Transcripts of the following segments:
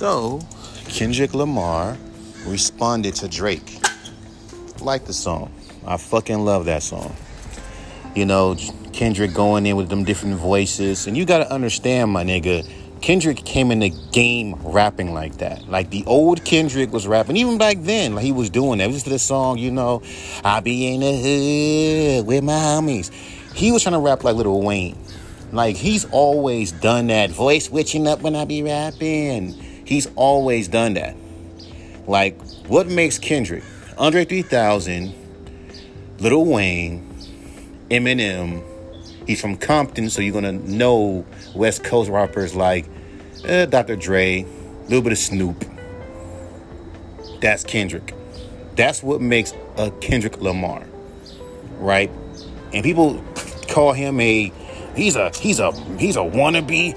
So, Kendrick Lamar responded to Drake. Like the song. I fucking love that song. You know, Kendrick going in with them different voices. And you gotta understand, my nigga, Kendrick came in the game rapping like that. Like the old Kendrick was rapping, even back then, like he was doing that. Listen to the song, you know, I be in the hood with my homies. He was trying to rap like Lil Wayne. Like, he's always done that. Voice switching up when I be rapping. He's always done that. Like, what makes Kendrick? Andre 3000, Lil Wayne, Eminem. He's from Compton, so you're going to know West Coast rappers like Dr. Dre, a little bit of Snoop. That's Kendrick. That's what makes a Kendrick Lamar, right? And people call him he's a wannabe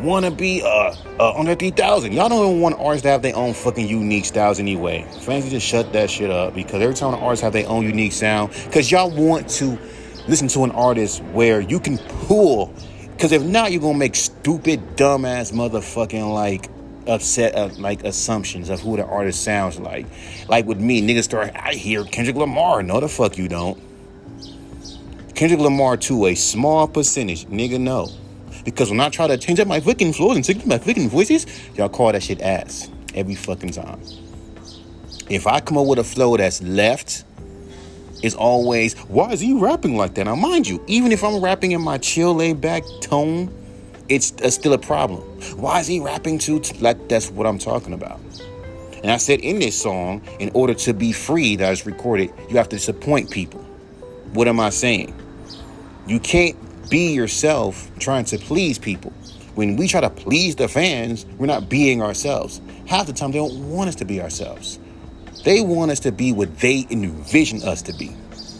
Andre 3000. Y'all don't even want artists to have their own fucking unique styles anyway. Fans, you just shut that shit up, because every time an artist have their own unique sound, because y'all want to listen to an artist where you can pull, because if not, you're gonna make stupid, dumbass motherfucking like upset like assumptions of who the artist sounds like. Like with me, niggas start, I hear Kendrick Lamar. No, the fuck you don't. Kendrick Lamar to a small percentage, nigga, no. Because when I try to change up my fucking flows and change my fucking voices, y'all call that shit ass every fucking time. If I come up with a flow that's left, it's always, why is he rapping like that? Now, mind you, even if I'm rapping in my chill, laid back tone, it's still a problem. Why is he rapping too? Like, that's what I'm talking about. And I said in this song, in order to be free that I just recorded, you have to disappoint people. What am I saying? You can't be yourself trying to please people. When we try to please the fans, we're not being ourselves. Half the time, they don't want us to be ourselves. They want us to be what they envision us to be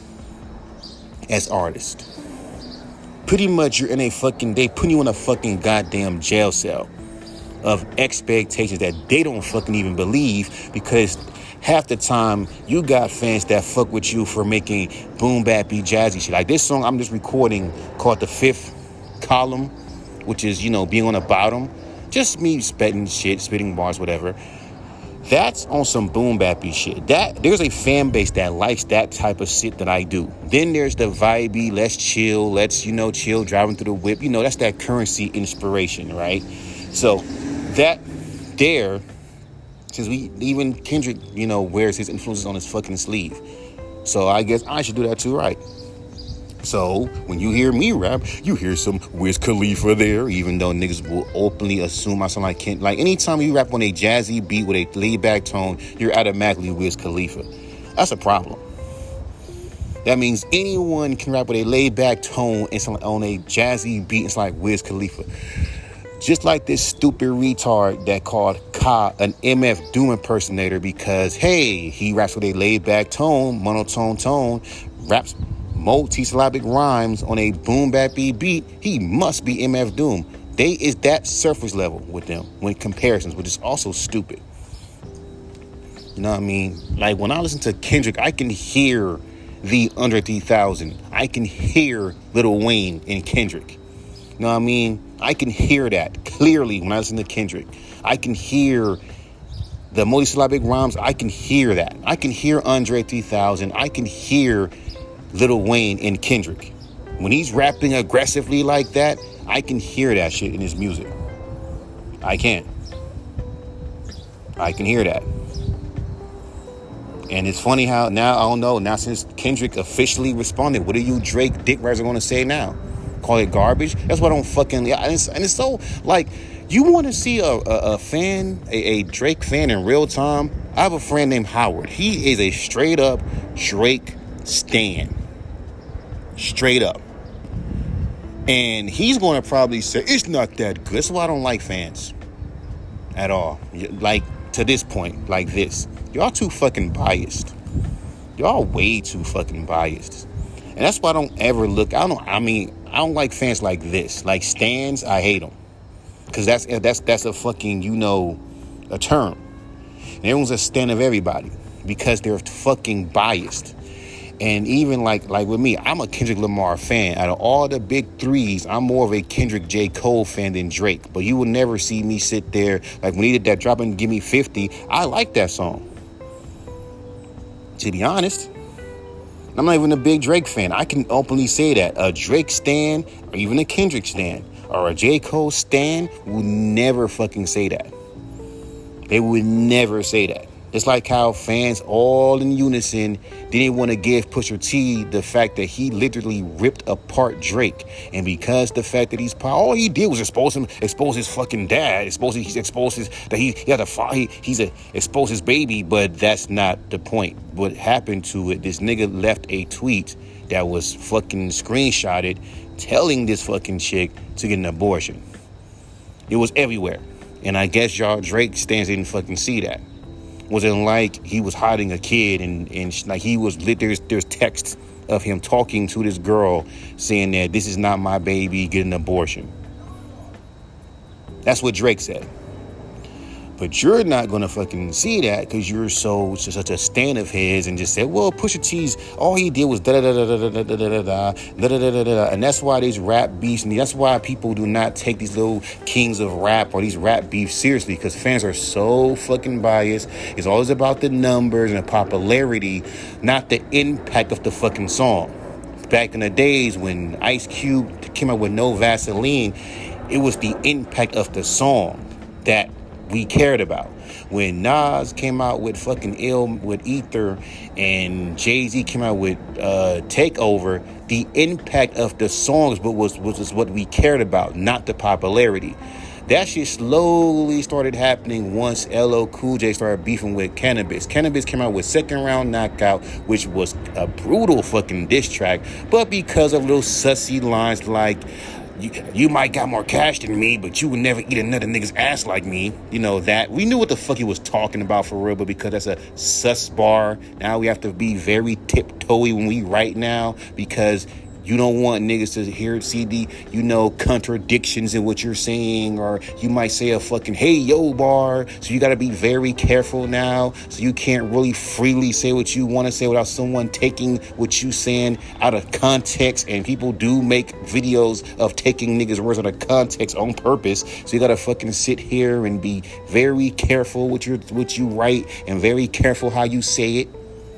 as artists. Pretty much, you're in they put you in a fucking goddamn jail cell of expectations that they don't fucking even believe, because half the time you got fans that fuck with you for making boom bap beat jazzy shit. Like this song I'm just recording called The Fifth Column, which is, you know, being on the bottom. Just me spitting bars, whatever. That's on some boom bappy shit. There's a fan base that likes that type of shit that I do. Then there's the vibey, let's chill, chill, driving through the whip. You know, that's that Currency inspiration, right? So that there, since even Kendrick, you know, wears his influences on his fucking sleeve. So I guess I should do that too, right? So when you hear me rap, you hear some Wiz Khalifa there, even though niggas will openly assume I sound like Kendrick. Like anytime you rap on a jazzy beat with a laid back tone, you're automatically Wiz Khalifa. That's a problem. That means anyone can rap with a laid back tone and sound like on a jazzy beat. It's like Wiz Khalifa. Just like this stupid retard that called Ka an MF Doom impersonator because, hey, he raps with a laid-back tone, monotone tone, raps multi-syllabic rhymes on a boom-bap-y beat. He must be MF Doom. They is that surface level with them when comparisons, which is also stupid. You know what I mean? Like, when I listen to Kendrick, I can hear the Andre 3000. I can hear Lil Wayne in Kendrick. You know what I mean? I can hear that clearly when I listen to Kendrick. I can hear the multisyllabic rhymes. I can hear that. I can hear Andre 3000. I can hear Lil Wayne in Kendrick. When he's rapping aggressively like that, I can hear that shit in his music. I can hear that. And it's funny how now, I don't know, now since Kendrick officially responded, what are you Drake dick riders going to say now? Call it garbage? That's what I don't fucking... And it's so, like, you want to see a fan, a Drake fan in real time? I have a friend named Howard. He is a straight up Drake stan. Straight up. And he's going to probably say, it's not that good. That's why I don't like fans at all. Like, to this point, like this. Y'all too fucking biased. Y'all way too fucking biased. And that's why I don't ever look... I don't like fans like this. Like stans, I hate them. Because that's a fucking, you know, a term. And everyone's a stan of everybody. Because they're fucking biased. And even like with me, I'm a Kendrick Lamar fan. Out of all the big threes, I'm more of a Kendrick J. Cole fan than Drake. But you will never see me sit there like when he did that drop and give me 50. I like that song. To be honest, I'm not even a big Drake fan. I can openly say that. A Drake stan or even a Kendrick stan or a J. Cole stan would never fucking say that. They would never say that. It's like how fans all in unison didn't want to give Pusha T the fact that he literally ripped apart Drake. And because the fact that all he did was expose his fucking dad, expose his baby, but that's not the point. What happened to it, this nigga left a tweet that was fucking screenshotted telling this fucking chick to get an abortion. It was everywhere. And I guess y'all Drake stands didn't fucking see that. Wasn't like he was hiding a kid and like he was there's texts of him talking to this girl saying that this is not my baby, get an abortion. That's what Drake said. But you're not going to fucking see that because you're such a stan of his and just said, well, Pusha T's, all he did was da-da-da-da-da-da-da-da-da-da-da-da-da. And that's why these rap beefs, and that's why people do not take these little kings of rap or these rap beefs seriously, because fans are so fucking biased. It's always about the numbers and the popularity, not the impact of the fucking song. Back in the days when Ice Cube came out with No Vaseline, it was the impact of the song that we cared about. When Nas came out with fucking with Ether and Jay-Z came out with Takeover, the impact of the songs was what we cared about, not the popularity. That shit slowly started happening once LL Cool J started beefing with Cannabis. Cannabis came out with Second Round Knockout, which was a brutal fucking diss track, but because of little sussy lines like, you might got more cash than me, but you would never eat another nigga's ass like me. You know that. We knew what the fuck he was talking about for real, but because that's a sus bar, now we have to be very tiptoey when we write now, because you don't want niggas to see the, contradictions in what you're saying, or you might say a fucking hey yo bar. So you got to be very careful now. So you can't really freely say what you want to say without someone taking what you saying out of context. And people do make videos of taking niggas' words out of context on purpose. So you got to fucking sit here and be very careful what you write and very careful how you say it.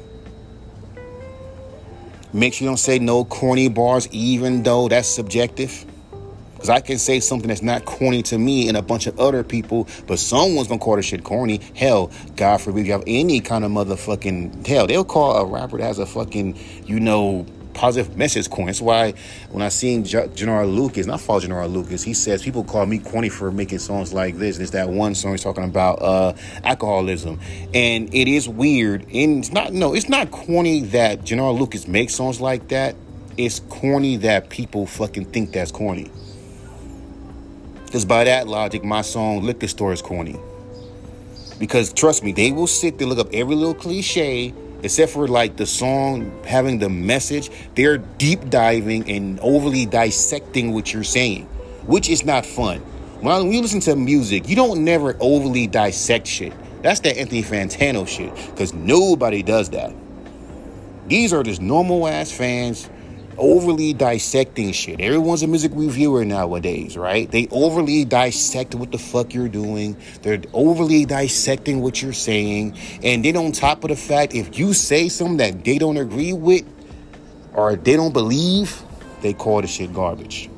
Make sure you don't say no corny bars, even though that's subjective. Because I can say something that's not corny to me and a bunch of other people, but someone's going to call this shit corny. Hell, God forbid you have any kind of motherfucking... Hell, they'll call a rapper that has a fucking, positive message corny. That's why when I seen Jannard Lucas, and I follow Jannard Lucas, he says people call me corny for making songs like this. And it's that one song he's talking about alcoholism, and it is weird. And it's not corny that Jannard Lucas makes songs like that. It's corny that people fucking think that's corny. Because by that logic, my song Liquor Store is corny. Because trust me, they will sit there, look up every little cliche. Except for like the song having the message, they're deep diving and overly dissecting what you're saying, which is not fun. When you listen to music, you don't never overly dissect shit. That's that Anthony Fantano shit, because nobody does that. These are just normal ass fans overly dissecting shit. Everyone's a music reviewer nowadays, right? They overly dissect what the fuck you're doing. They're overly dissecting what you're saying. And then on top of the fact, if you say something that they don't agree with or they don't believe, they call the shit garbage.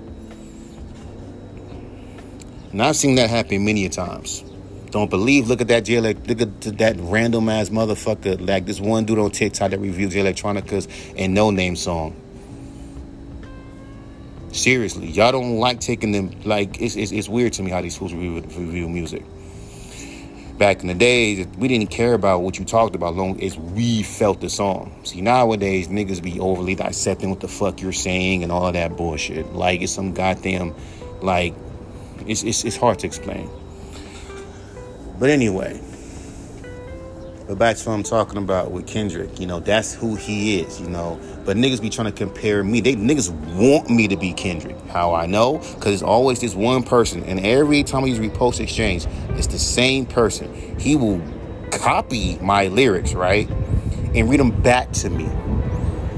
And I've seen that happen many a times. Don't believe, look at that look at that random ass motherfucker, like this one dude on TikTok that reviews Jay Electronica's and No Name song. Seriously, y'all don't like taking them, like, it's weird to me how these fools review music. Back in the days, we didn't care about what you talked about long as we felt the song. See, nowadays, niggas be overly dissecting what the fuck you're saying and all of that bullshit. Like, it's some goddamn, like, it's hard to explain. But anyway, but back to what I'm talking about with Kendrick, that's who he is, But niggas be trying to compare me. Niggas want me to be Kendrick. How I know? Because it's always this one person. And every time he's repost exchange, it's the same person. He will copy my lyrics, right? And read them back to me.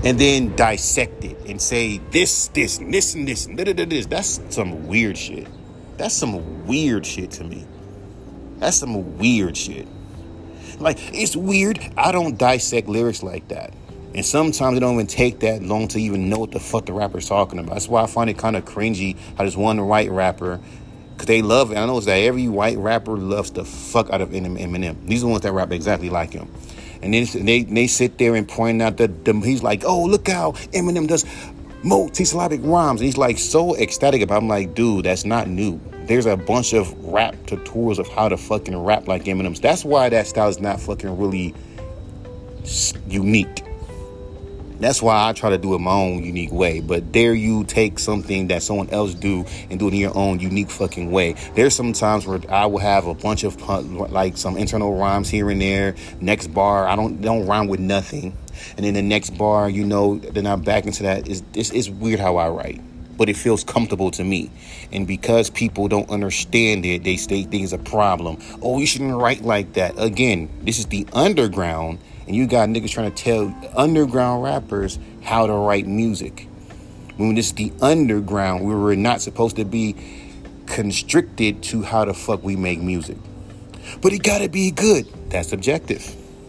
and then dissect it and say this, and this, and this, and this. That's some weird shit. That's some weird shit to me. That's some weird shit. Like, it's weird. I don't dissect lyrics like that. And sometimes it don't even take that long to even know what the fuck the rapper's talking about. That's why I find it kind of cringy how this one white rapper, because they love it. I know it's that every white rapper loves the fuck out of Eminem. These are the ones that rap exactly like him. And then they sit there and point out that he's like, oh, look how Eminem does multi-syllabic rhymes. And he's like so ecstatic about it. I'm like, dude, that's not new. There's a bunch of rap tutorials of how to fucking rap like Eminem's. That's why that style is not fucking really unique. That's why I try to do it my own unique way. But dare you take something that someone else do and do it in your own unique fucking way. There's some times where I will have a bunch of like some internal rhymes here and there. Next bar, I don't rhyme with nothing. And then the next bar, you know, then I'm back into that. It's weird how I write. But it feels comfortable to me. And because people don't understand it, they think it's a problem. Oh, you shouldn't write like that. Again, this is the underground. And you got niggas trying to tell underground rappers how to write music. When this is the underground, we were not supposed to be constricted to how the fuck we make music. But it gotta be good. That's subjective.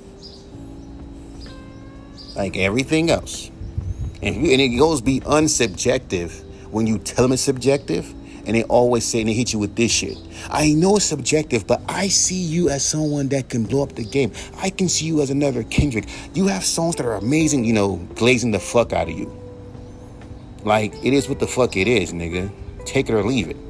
Like everything else. And it goes beyond subjective when you tell them it's subjective. And they always say, and they hit you with this shit. I know it's subjective, but I see you as someone that can blow up the game. I can see you as another Kendrick. You have songs that are amazing, you know, glazing the fuck out of you. Like, it is what the fuck it is, nigga. Take it or leave it.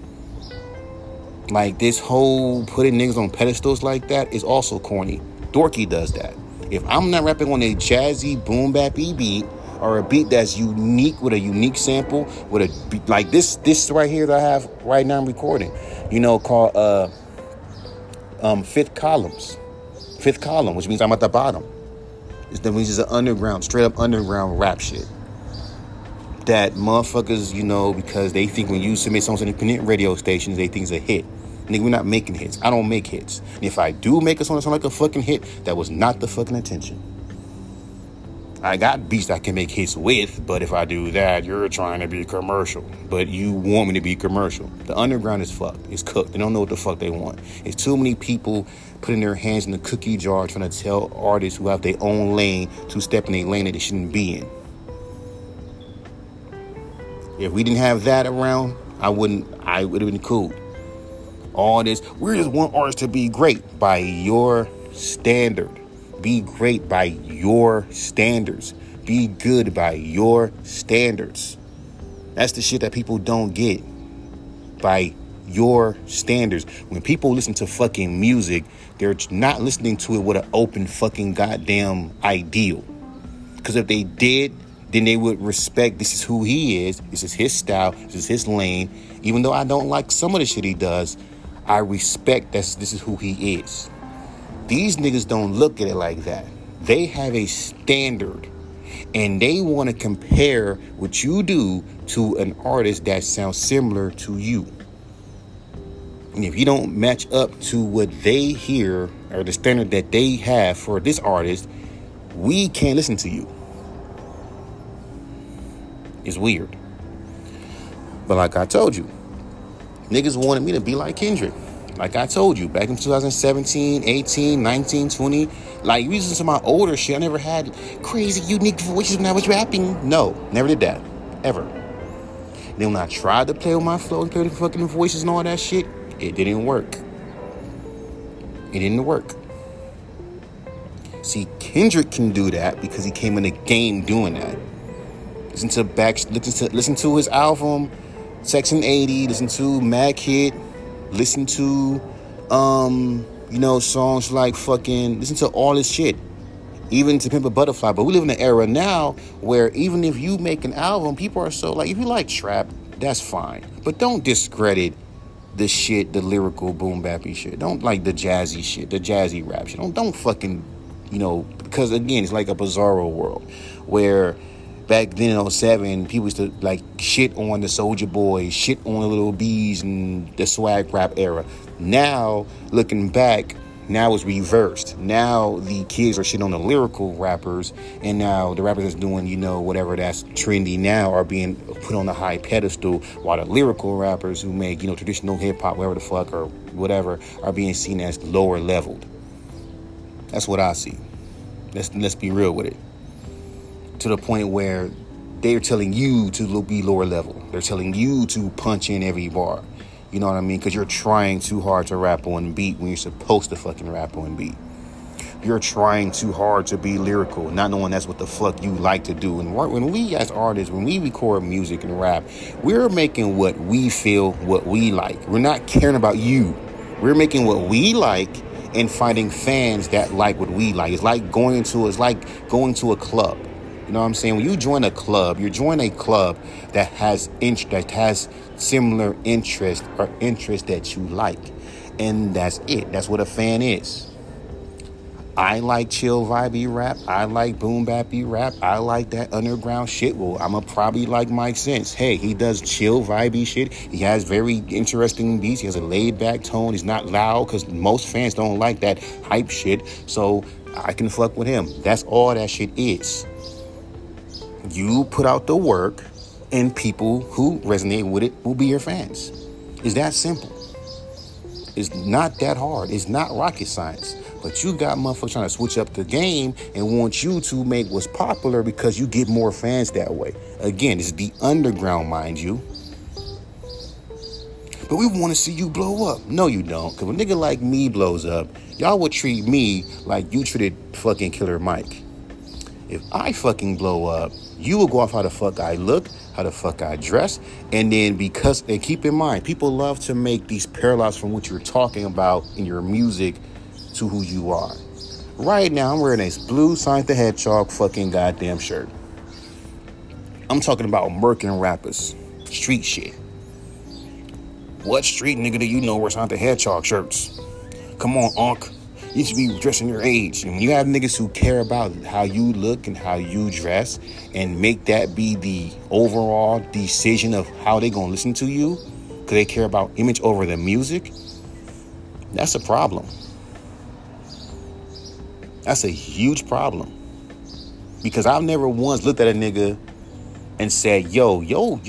Like, this whole putting niggas on pedestals like that is also corny. Dorky does that. If I'm not rapping on a jazzy boom bap beat, or a beat that's unique with a unique sample, with a beat like this right here that I have right now I'm recording, you know, called Fifth Column, which means I'm at the bottom. It's an underground, straight up underground rap shit. That motherfuckers, you know, because they think when you submit songs on independent radio stations, they think it's a hit. Nigga, we're not making hits. I don't make hits. And if I do make a song that sounds like a fucking hit, that was not the fucking intention. I got beats I can make hits with, but if I do that, you're trying to be commercial. But you want me to be commercial. The underground is fucked. It's cooked. They don't know what the fuck they want. It's too many people putting their hands in the cookie jar trying to tell artists who have their own lane to step in a lane that they shouldn't be in. If we didn't have that around, I would have been cool. All this, we just want artists to be great by your standard. Be great by your standards. Be good by your standards. That's the shit that people don't get. By your standards. When people listen to fucking music, they're not listening to it with an open fucking goddamn ideal. Because if they did, then they would respect this is who he is. This is his style. This is his lane. Even though I don't like some of the shit he does, I respect that this is who he is. These niggas don't look at it like that. They have a standard. And they want to compare what you do to an artist that sounds similar to you. And if you don't match up to what they hear or the standard that they have for this artist, we can't listen to you. It's weird. But like I told you, niggas wanted me to be like Kendrick. Like I told you, back in 2017, 18, 19, 20, like, you listen to my older shit, I never had crazy, unique voices when I was rapping. No, never did that. Ever. Then when I tried to play with my flow and play with the fucking voices and all that shit, it didn't work. It didn't work. See, Kendrick can do that because he came in the game doing that. Listen to his album, Section 80, listen to Mad Kid, listen to, songs like listen to all this shit. Even to Pimp a Butterfly. But we live in an era now where even if you make an album, people are so like, if you like trap, that's fine. But don't discredit the shit, the lyrical boom bappy shit. Don't like the jazzy shit, the jazzy rap shit. Don't fucking, because again, it's like a bizarro world where back then in 07, people used to like shit on the Soulja Boy, shit on the Little B's and the swag rap era. Now, looking back, Now it's reversed. Now the kids are shitting on the lyrical rappers, and now the rappers that's doing, whatever that's trendy now are being put on a high pedestal, while the lyrical rappers who make, traditional hip hop, whatever the fuck or whatever, are being seen as lower leveled. That's what I see. Let's be real with it. To the point where they're telling you to be lower level. They're telling you to punch in every bar. You know what I mean? Because you're trying too hard to rap on beat when you're supposed to fucking rap on beat. You're trying too hard to be lyrical, not knowing that's what the fuck you like to do. And when we as artists, when we record music and rap, we're making what we feel, what we like. We're not caring about you. We're making what we like and finding fans that like what we like. It's like going to a club. You know what I'm saying? When you join a club, you're joining a club that has similar interest or interest that you like. And that's it. That's what a fan is. I like chill vibey rap. I like boom bappy rap. I like that underground shit. Well, I'ma probably like Mike Sense. Hey, he does chill vibey shit. He has very interesting beats. He has a laid back tone. He's not loud because most fans don't like that hype shit. So I can fuck with him. That's all that shit is. You put out the work and people who resonate with it will be your fans. It's that simple. It's not that hard. It's not rocket science. But you got motherfuckers trying to switch up the game and want you to make what's popular because you get more fans that way. Again, it's the underground, mind you. But we want to see you blow up. No, you don't. Because when a nigga like me blows up, y'all would treat me like you treated fucking Killer Mike. If I fucking blow up, you will go off how the fuck I look, how the fuck I dress, and then and keep in mind, people love to make these parallels from what you're talking about in your music to who you are. Right now, I'm wearing this blue Sonic the Hedgehog fucking goddamn shirt. I'm talking about murking rappers, street shit. What street nigga do you know wears Sonic the Hedgehog shirts? Come on, Unc. You should be dressing your age. And when you have niggas who care about how you look and how you dress and make that be the overall decision of how they gonna listen to you because they care about image over the music, that's a problem. That's a huge problem. Because I've never once looked at a nigga and said, man,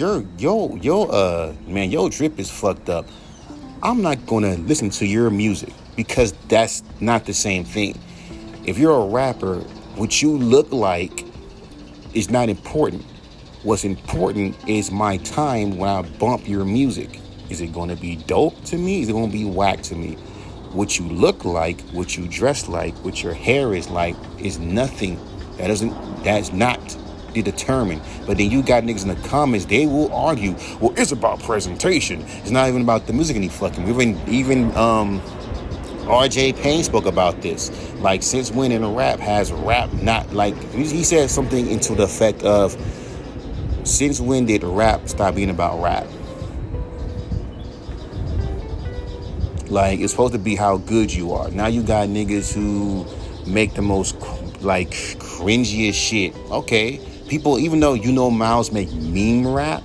your drip is fucked up. I'm not gonna listen to your music. Because that's not the same thing. If you're a rapper, what you look like is not important. What's important is my time when I bump your music. Is it going to be dope to me? Is it going to be whack to me? What you look like, what you dress like, what your hair is like is nothing. That's not determined. But then you got niggas in the comments, they will argue, well, it's about presentation. It's not even about the music any fucking. Even RJ Payne spoke about this. Like, since when in a rap has rap not like... He said something into the effect of, since when did rap stop being about rap? Like, it's supposed to be how good you are. Now you got niggas who make the most, cringiest shit. Okay. People, even though Miles make meme rap,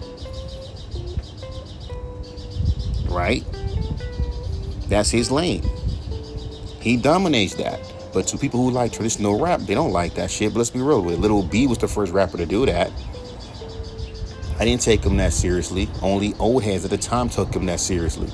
right? That's his lane. He dominates that. But to people who like traditional rap, they don't like that shit. But let's be real with it. Lil B was the first rapper to do that. I didn't take him that seriously. Only old heads at the time took him that seriously.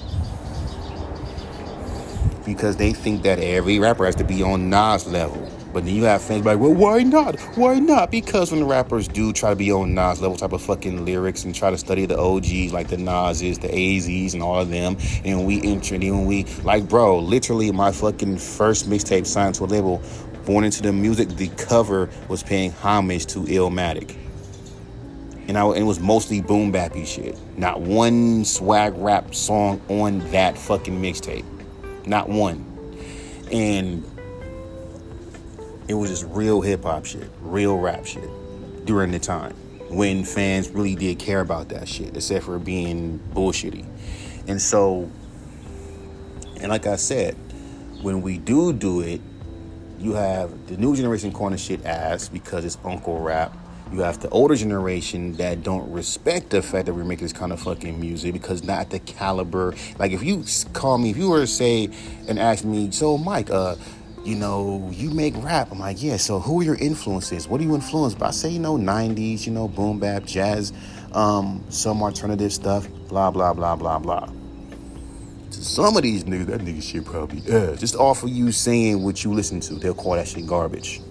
Because they think that every rapper has to be on Nas level. But then you have fans like, well, why not? Why not? Because when the rappers do try to be on Nas level type of fucking lyrics and try to study the OGs like the Nas's, the AZs, and all of them, and bro, literally my fucking first mixtape signed to a label, Born Into the Music, the cover was paying homage to Illmatic. And it was mostly boom bappy shit. Not one swag rap song on that fucking mixtape. Not one. And it was just real hip-hop shit, real rap shit during the time when fans really did care about that shit, except for being bullshitty. And so, and like I said, when we do it, you have the new generation calling shit ass because it's Uncle Rap. You have the older generation that don't respect the fact that we're making this kind of fucking music because not the caliber. Like if you call me, if you were to say and ask me, so Mike, you know, you make rap. I'm like, yeah, so who are your influences? What are you influenced by? I say, 90s, boom bap, jazz, some alternative stuff, blah, blah, blah, blah, blah. To some of these niggas, that nigga shit probably just off of you saying what you listen to, they'll call that shit garbage.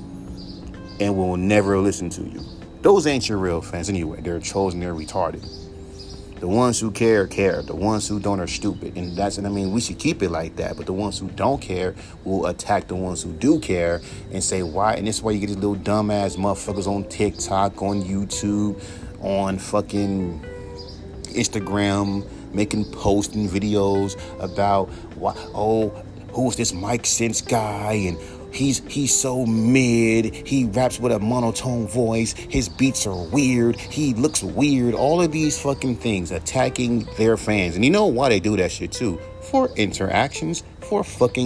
And will never listen to you. Those ain't your real fans anyway. They're chosen, they're retarded. The ones who care. The ones who don't are stupid. And we should keep it like that. But the ones who don't care will attack the ones who do care and say why. And this is why you get these little dumbass motherfuckers on TikTok, on YouTube, on fucking Instagram, making posts and videos about who's this Mike Sense guy, and he's so mid, he raps with a monotone voice, his beats are weird, he looks weird, all of these fucking things, attacking their fans. And you know why they do that shit too? For interactions, for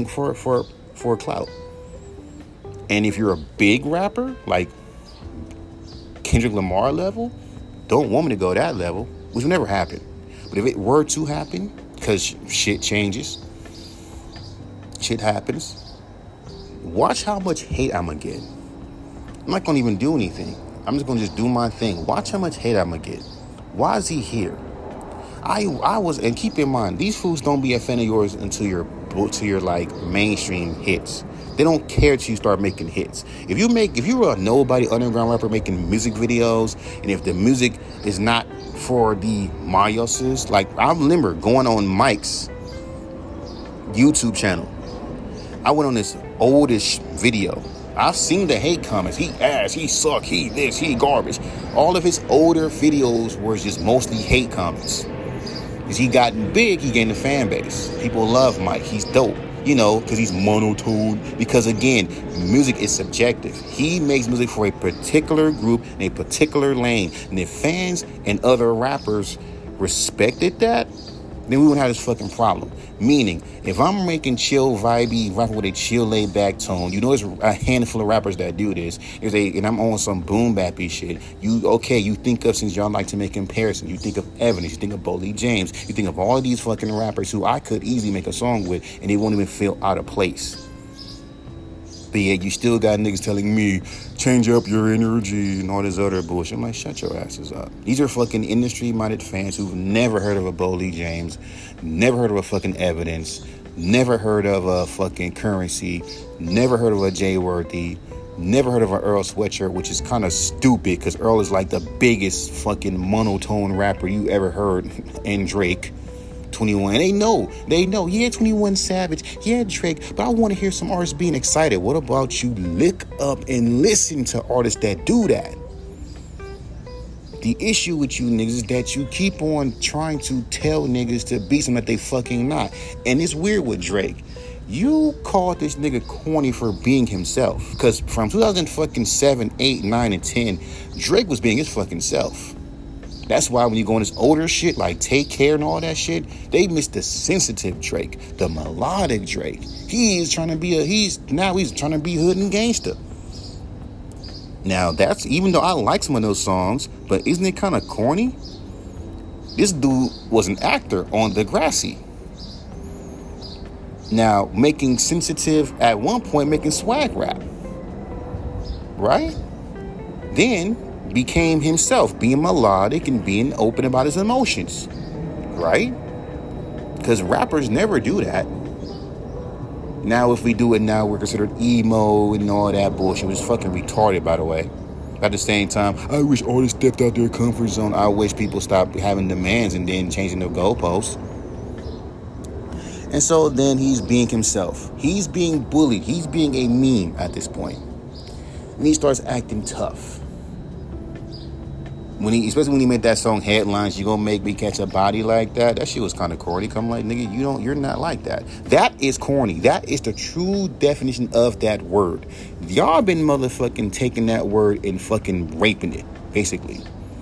clout. And if you're a big rapper, like Kendrick Lamar level, don't want me to go that level, which will never happen. But if it were to happen, because shit changes, shit happens, watch how much hate I'm going to get. I'm not going to even do anything. I'm just going to do my thing. Watch how much hate I'm going to get. Why is he here? And keep in mind, these fools don't be a fan of yours until your like mainstream hits. They don't care till you start making hits. If you're a nobody underground rapper making music videos, and if the music is not for the Mayoses, like I remember going on Mike's YouTube channel. I went on this oldish video. I've seen the hate comments. He ass, he suck, he this, he garbage. All of his older videos were just mostly hate comments. As he gotten big, he gained a fan base. People love Mike. He's dope. Because he's monotone. Because again, music is subjective. He makes music for a particular group in a particular lane. And if fans and other rappers respected that, then we wouldn't have this fucking problem. Meaning, if I'm making chill, vibey, rapping with a chill, laid back tone, there's a handful of rappers that do this. And I'm on some boom bappy shit. You think of, since y'all like to make comparisons, you think of Evidence, you think of Boldy James, you think of all of these fucking rappers who I could easily make a song with, and they won't even feel out of place. But yet you still got niggas telling me, change up your energy and all this other bullshit. I'm like, shut your asses up. These are fucking industry-minded fans who've never heard of a Boldy James, never heard of a fucking Evidence, never heard of a fucking Currency, never heard of a Jay Worthy, never heard of an Earl Sweatshirt, which is kind of stupid because Earl is like the biggest fucking monotone rapper you ever heard, and Drake. 21. They know. Yeah, 21 Savage. Yeah, Drake. But I want to hear some artists being excited. What about you look up and listen to artists that do that? The issue with you niggas is that you keep on trying to tell niggas to be something that they fucking not. And it's weird with Drake. You called this nigga corny for being himself. Because from 2007, 8, 9, and 10, Drake was being his fucking self. That's why when you go on this older shit, like Take Care and all that shit, they miss the sensitive Drake, the melodic Drake. He's trying to be he's trying to be hood and gangster. Now that's, even though I like some of those songs, but isn't it kind of corny? This dude was an actor on Degrassi. Now making sensitive, at one point making swag rap, right? Then became himself, being melodic and being open about his emotions, right? Because rappers never do that. Now if we do it now, we're considered emo and all that bullshit, which is fucking retarded, by the way. At the same time, I wish artists stepped out their comfort zone. I wish people stopped having demands and then changing the goalposts. And so then he's being himself. He's being bullied. He's being a meme at this point. And he starts acting tough. Especially when he made that song Headlines, You Gonna Make Me Catch a Body Like That. That shit was kind of corny. Come like, nigga, you're not like that. That is corny. That is the true definition of that word. Y'all been motherfucking taking that word and fucking raping it, basically.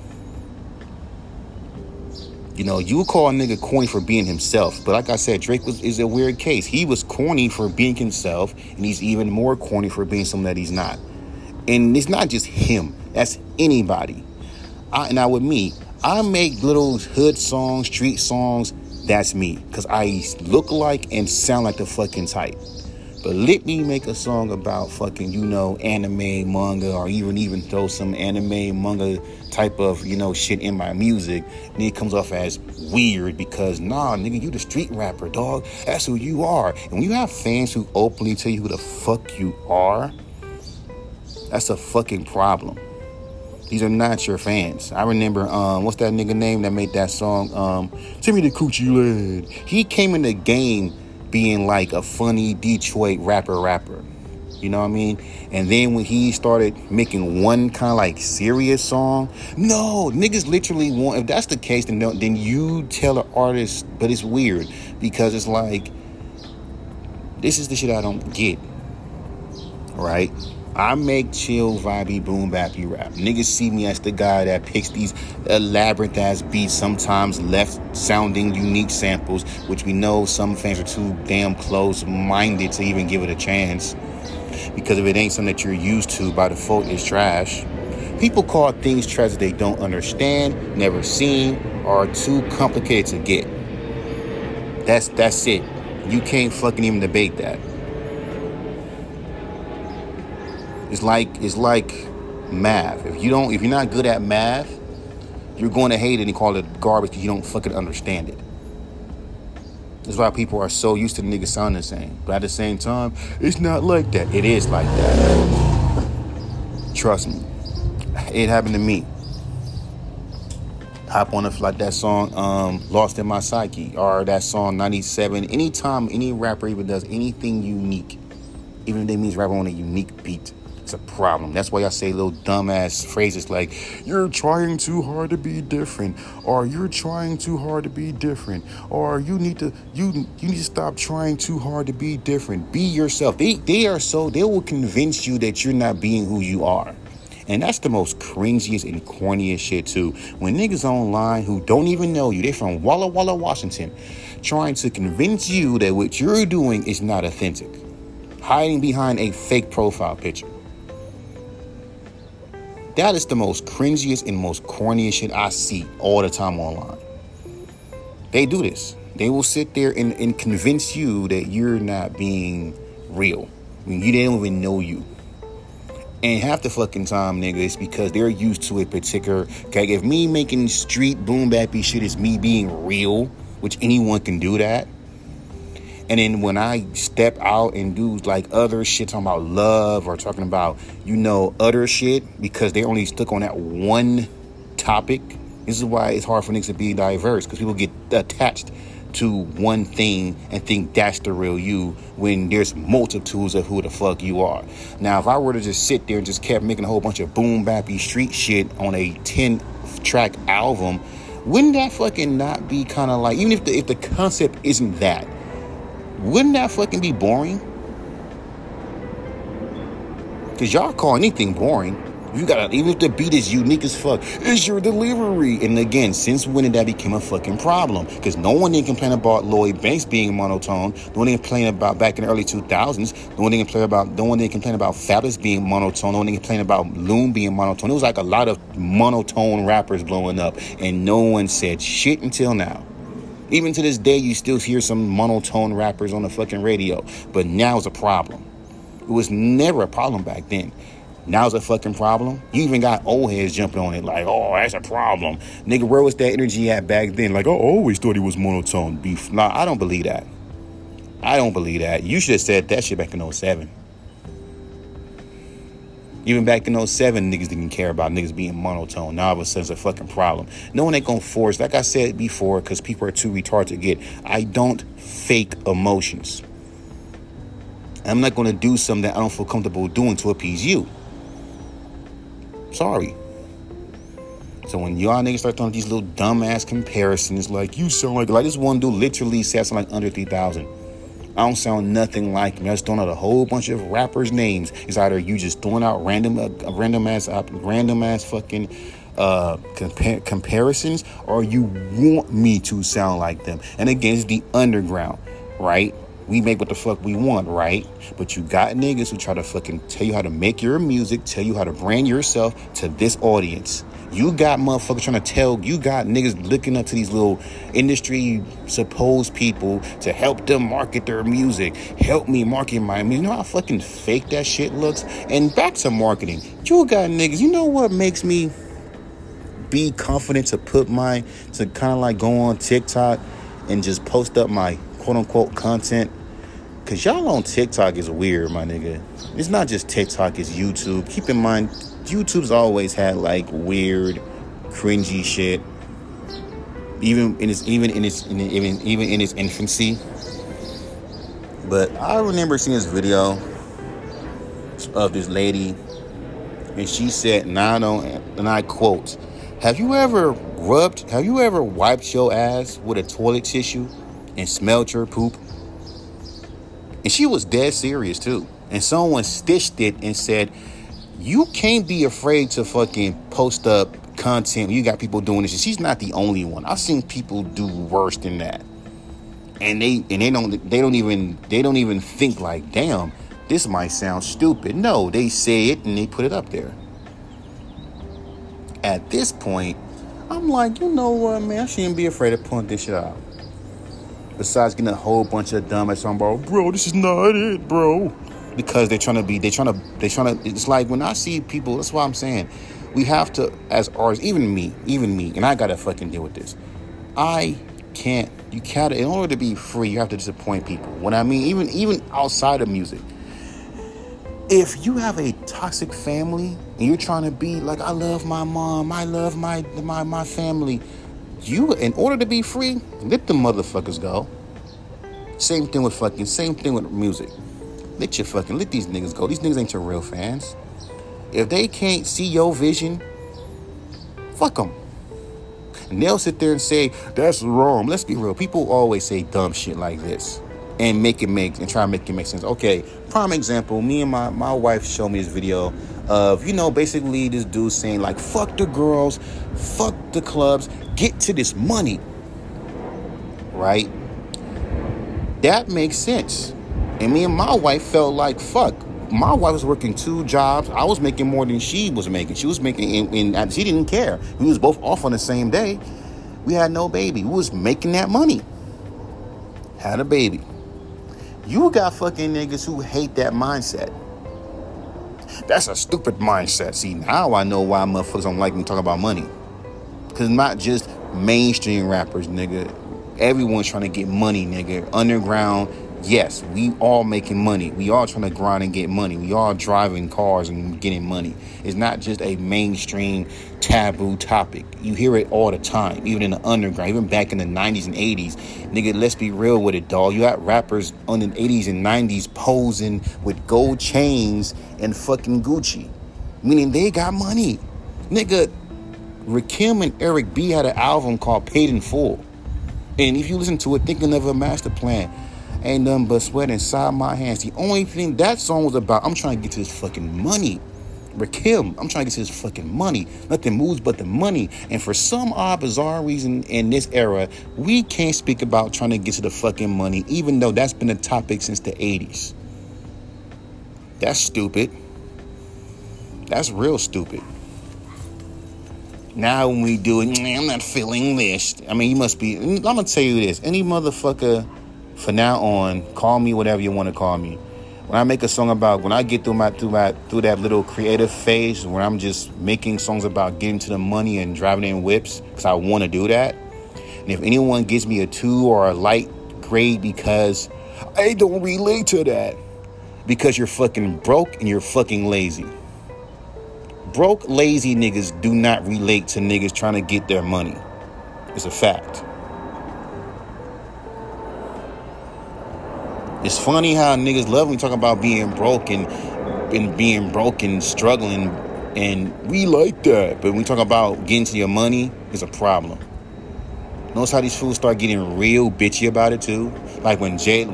You call a nigga corny for being himself. But like I said, Drake is a weird case. He was corny for being himself, and he's even more corny for being someone that he's not. And it's not just him. That's anybody. Now with me, I make little hood songs, street songs. That's me. Because I look like and sound like the fucking type. But let me make a song about fucking, anime, manga, or even throw some anime, manga type of, shit in my music. And it comes off as weird because, nah, nigga, you the street rapper, dog. That's who you are. And when you have fans who openly tell you who the fuck you are, that's a fucking problem. These are not your fans. I remember, what's that nigga name that made that song? Timmy the Coochie Lad. He came in the game being like a funny Detroit rapper. You know what I mean? And then when he started making one kind of like serious song, no, niggas literally want, if that's the case, then you tell an artist, but it's weird because it's like, this is the shit I don't get, right? I make chill, vibey, boom, bappy rap. Niggas see me as the guy that picks these elaborate ass beats, sometimes left sounding unique samples, which we know some fans are too damn close-minded to even give it a chance. Because if it ain't something that you're used to, by default, it's trash. People call things trash that they don't understand, never seen, or are too complicated to get. That's it. You can't fucking even debate that. It's like math. If you're not good at math, you're going to hate it and call it garbage because you don't fucking understand it. That's why people are so used to the niggas sounding the same. But at the same time, it's not like that. It is like that. Trust me. It happened to me. Hop on like that song, Lost in My Psyche, or that song 97. Anytime any rapper even does anything unique, even if they means rapper on a unique beat, it's a problem. That's why I say little dumbass phrases like, you're trying too hard to be different, or you're trying too hard to be different, or you need to stop trying too hard to be different. Be yourself. They will convince you that you're not being who you are. And that's the most cringiest and corniest shit too. When niggas online who don't even know you, they're from Walla Walla, Washington, trying to convince you that what you're doing is not authentic, hiding behind a fake profile picture. That is the most cringiest and most corniest shit I see all the time online. They do this. They will sit there and convince you that you're not being real when they don't even know you. And half the fucking time, nigga, it's because they're used to a particular... Okay, if me making street boom bappy shit is me being real, which anyone can do that. And then when I step out and do like other shit, talking about love or talking about, other shit, because they only stuck on that one topic. This is why it's hard for niggas to be diverse, because people get attached to one thing and think that's the real you when there's multitudes of who the fuck you are. Now, if I were to just sit there and just kept making a whole bunch of boom bappy street shit on a 10-track album, wouldn't that fucking not be kind of like, even if the concept isn't that, wouldn't that fucking be boring? Because y'all call anything boring. Even if the beat is unique as fuck, it's your delivery. And again, since when did that become a fucking problem? Because no one didn't complain about Lloyd Banks being monotone. No one didn't complain about back in the early 2000s. No one didn't complain about Fabulous being monotone. No one didn't complain about Loon being monotone. It was like a lot of monotone rappers blowing up, and no one said shit until now. Even to this day, you still hear some monotone rappers on the fucking radio. But now it's a problem. It was never a problem back then. Now it's a fucking problem. You even got old heads jumping on it like, oh, that's a problem. Nigga, where was that energy at back then? Like, oh, I always thought he was monotone. Beef. Nah, I don't believe that. You should have said that shit back in 07. Even back in 07, niggas didn't care about niggas being monotone. Now all of a sudden it's a fucking problem. No one ain't gonna force, like I said before, because people are too retarded to get. I don't fake emotions. I'm not gonna do something that I don't feel comfortable doing to appease you. Sorry. So when y'all niggas start throwing these little dumbass comparisons, like you sound like this one dude literally says like under 3,000. I don't sound nothing like him. I just throwing out a whole bunch of rappers' names. It's either you just throwing out random ass fucking comparisons, or you want me to sound like them. And again, it's the underground, right? We make what the fuck we want, right? But you got niggas who try to fucking tell you how to make your music, tell you how to brand yourself to this audience. You got motherfuckers trying to tell, you got niggas looking up to these little industry supposed people to help them market their music. Help me market my music. You know how fucking fake that shit looks? And back to marketing. You got niggas, you know what makes me be confident to to kind of like go on TikTok and just post up my quote unquote content? Cause y'all on TikTok is weird, my nigga. It's not just TikTok, it's YouTube. Keep in mind, YouTube's always had like weird, cringy shit. Even in its infancy. But I remember seeing this video of this lady, and she said, and I quote, have you ever wiped your ass with a toilet tissue and smelled your poop? And she was dead serious too. And someone stitched it and said, you can't be afraid to fucking post up content when you got people doing this. And she's not the only one. I've seen people do worse than that. And they don't even think like, damn, this might sound stupid. No, they say it and they put it up there. At this point, I'm like, you know what, man? I shouldn't be afraid to point this shit out. Besides getting a whole bunch of dumbass on, bro, this is not it, bro. Because they're trying to, it's like when I see people, that's why I'm saying, we have to, as artists, even me, and I gotta fucking deal with this. You can't, in order to be free, you have to disappoint people. What I mean, even outside of music. If you have a toxic family and you're trying to be like, I love my mom, I love my family, in order to be free, let the motherfuckers go. Same thing with music. Let these niggas go. These niggas ain't your real fans. If they can't see your vision, fuck them. And they'll sit there and say, that's wrong. Let's be real. People always say dumb shit like this and try to make it make sense. Okay, prime example, me and my wife showed me this video of, basically this dude saying like, fuck the girls, fuck the clubs, get to this money. Right? That makes sense. And me and my wife felt like, fuck. My wife was working 2 jobs. I was making more than she was making. She was making, and she didn't care. We was both off on the same day. We had no baby. We was making that money. Had a baby. You got fucking niggas who hate that mindset. That's a stupid mindset. See, now I know why motherfuckers don't like me talking about money. Because not just mainstream rappers, nigga. Everyone's trying to get money, nigga. Underground. Yes, we all making money. We all trying to grind and get money. We all driving cars and getting money. It's not just a mainstream taboo topic. You hear it all the time, even in the underground, even back in the 90s and 80s. Nigga, let's be real with it, dog. You got rappers on the 80s and 90s posing with gold chains and fucking Gucci. Meaning they got money. Nigga, Rakim and Eric B had an album called Paid in Full. And if you listen to it, thinking of a master plan, ain't nothing but sweat inside my hands. The only thing that song was about, I'm trying to get to this fucking money. Rakim, I'm trying to get to this fucking money. Nothing moves but the money. And for some odd, bizarre reason in this era, we can't speak about trying to get to the fucking money, even though that's been a topic since the 80s. That's stupid. That's real stupid. Now when we do it, I'm not feeling this. I mean, you must be, I'm going to tell you this. Any motherfucker from now on, call me whatever you want to call me. When I make a song about, when I get through that little creative phase where I'm just making songs about getting to the money and driving in whips, because I want to do that. And if anyone gives me a 2 or a light grade because I don't relate to that, because you're fucking broke and you're fucking lazy. Broke, lazy niggas do not relate to niggas trying to get their money. It's a fact. It's funny how niggas love me talking about being broke and being broke and struggling, and we like that. But when we talk about getting to your money, it's a problem. Notice how these fools start getting real bitchy about it too. Like when Joey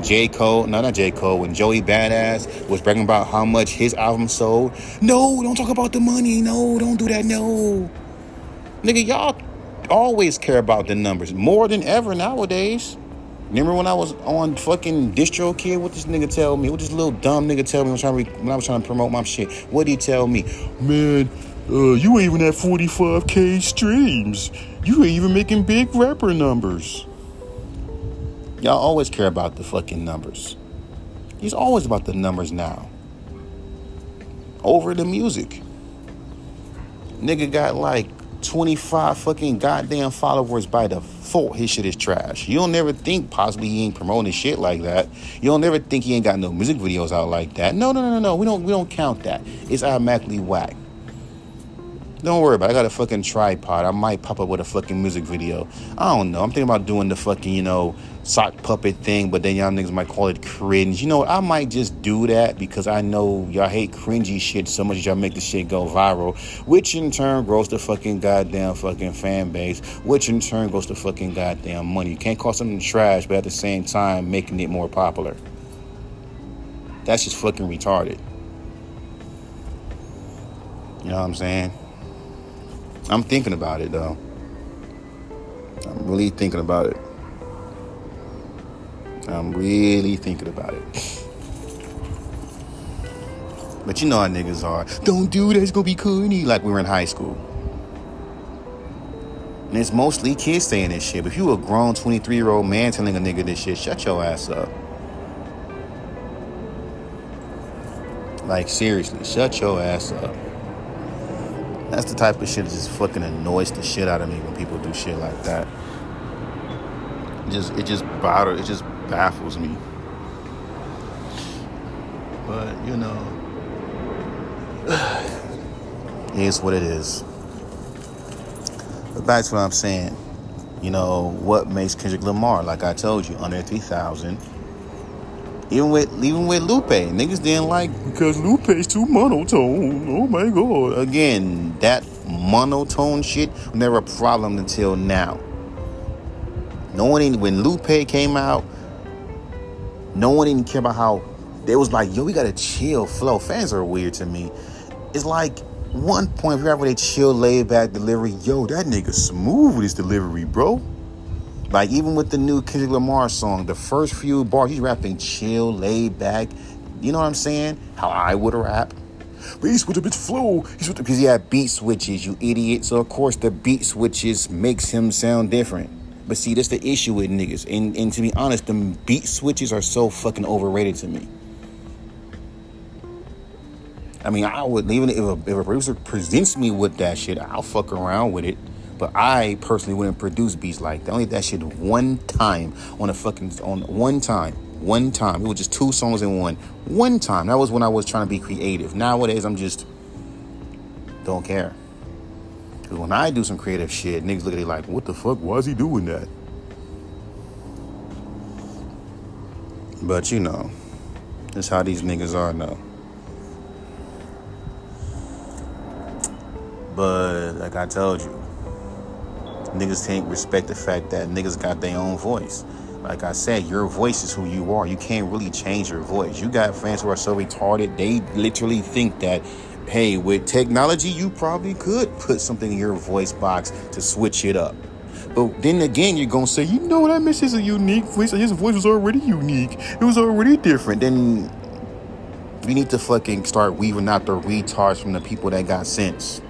Badass was bragging about how much his album sold. No, don't talk about the money. No, don't do that. No. Nigga, y'all always care about the numbers more than ever nowadays. Remember when I was on fucking DistroKid? What this nigga tell me? What this little dumb nigga tell me when I was trying to promote my shit? What did he tell me? Man, you ain't even at 45K streams. You ain't even making big rapper numbers. Y'all always care about the fucking numbers. He's always about the numbers now. Over the music. Nigga got like 25 fucking goddamn followers by default. His shit is trash. You don't never think possibly he ain't promoting shit like that. You don't never think he ain't got no music videos out like that. No. We don't count that. It's automatically whack. Don't worry about it. I got a fucking tripod. I might pop up with a fucking music video. I don't know. I'm thinking about doing the fucking, sock puppet thing, but then y'all niggas might call it cringe. You know what? I might just do that because I know y'all hate cringy shit so much that y'all make the shit go viral, which in turn grows the fucking goddamn fucking fan base, which in turn goes to fucking goddamn money. You can't call something trash, but at the same time making it more popular. That's just fucking retarded. You know what I'm saying? I'm thinking about it, though. I'm really thinking about it. But you know how niggas are. Don't do that, it's gonna be corny. Like we were in high school. And it's mostly kids saying this shit. But if you a grown 23-year-old man telling a nigga this shit, shut your ass up. Like, seriously, shut your ass up. That's the type of shit that just fucking annoys the shit out of me when people do shit like that. It just baffles me. But, it is what it is. But back to what I'm saying. What makes Kendrick Lamar, like I told you, under 3,000. Even with Lupe, niggas didn't like because Lupe's too monotone. Oh my god! Again, that monotone shit was never a problem until now. When Lupe came out, no one didn't care about how they was like, yo, we got a chill flow. Fans are weird to me. It's like one point, if you have a chill, laid back delivery, yo, that nigga smooth with his delivery, bro. Like, even with the new Kendrick Lamar song, the first few bars, he's rapping chill, laid back. You know what I'm saying? How I would rap. But he switched up his flow. Because he had beat switches, you idiot. So, of course, the beat switches makes him sound different. But see, that's the issue with niggas. And to be honest, the beat switches are so fucking overrated to me. I mean, I would, even if a producer presents me with that shit, I'll fuck around with it. But I personally wouldn't produce beats like that. Only that shit one time. One time. It was just 2 songs in one. One time. That was when I was trying to be creative. Nowadays, I'm just don't care. Because when I do some creative shit, niggas look at it like, what the fuck? Why is he doing that? But that's how these niggas are now. But like I told you, niggas can't respect the fact that niggas got their own voice. Like I said, your voice is who you are. You can't really change your voice. You got fans who are so retarded, they literally think that, hey, with technology, you probably could put something in your voice box to switch it up. But then again, you're going to say, that makes his a unique voice. His voice was already unique. It was already different. Then we need to fucking start weaving out the retards from the people that got sense.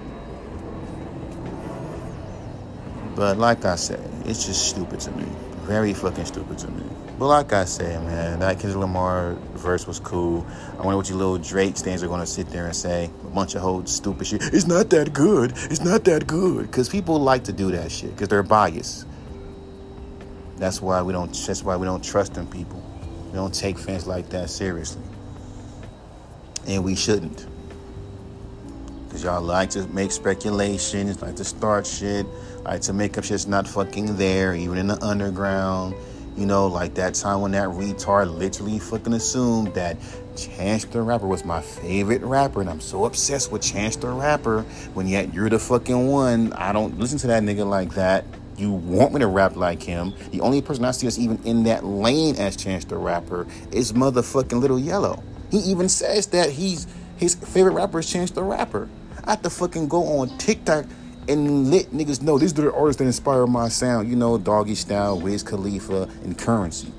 But like I said, it's just stupid to me. Very fucking stupid to me. But like I said, man, that Kendrick Lamar verse was cool. I wonder what you little Drake stands are going to sit there and say. A bunch of whole stupid shit. It's not that good. It's not that good. Because people like to do that shit. Because they're biased. That's why we don't trust them people. We don't take fans like that seriously. And we shouldn't. Because y'all like to make speculations, like to start shit, like to make up shit's not fucking there, even in the underground. Like that time when that retard literally fucking assumed that Chance the Rapper was my favorite rapper, and I'm so obsessed with Chance the Rapper, when yet you're the fucking one. I don't listen to that nigga like that. You want me to rap like him. The only person I see that's even in that lane as Chance the Rapper is motherfucking Little Yellow. He even says that his favorite rapper is Chance the Rapper. I have to fucking go on TikTok and let niggas know these are the artists that inspire my sound. You know, Doggy Style, Wiz Khalifa, and Currency.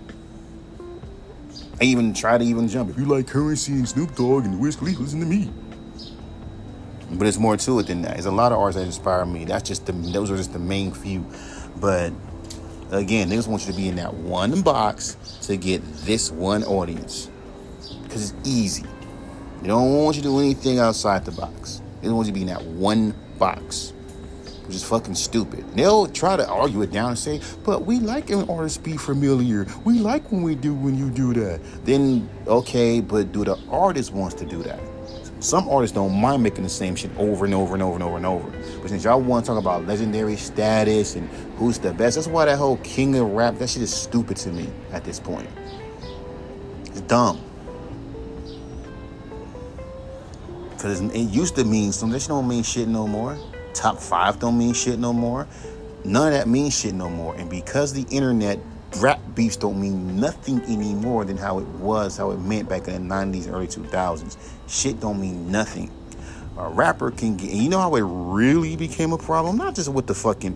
I even try to even jump. If you like Currency and Snoop Dogg and Wiz Khalifa, listen to me. But it's more to it than that. There's a lot of artists that inspire me. Those are just the main few. But again, niggas want you to be in that one box to get this one audience. Because it's easy. They don't want you to do anything outside the box. They don't want you to be in that one box, which is fucking stupid. They'll try to argue it down and say, but we like when artists be familiar. We like when you do that. Then, okay, but do the artist wants to do that? Some artists don't mind making the same shit over and over and over and over and over. But since y'all want to talk about legendary status and who's the best, that's why that whole king of rap, that shit is stupid to me at this point. It's dumb. Because it used to mean something. That shit don't mean shit no more. Top 5 don't mean shit no more. None of that means shit no more. And because the internet, rap beefs don't mean nothing anymore than how it meant back in the 90s, early 2000s. Shit don't mean nothing. A rapper can get, and you know how it really became a problem? Not just with the fucking,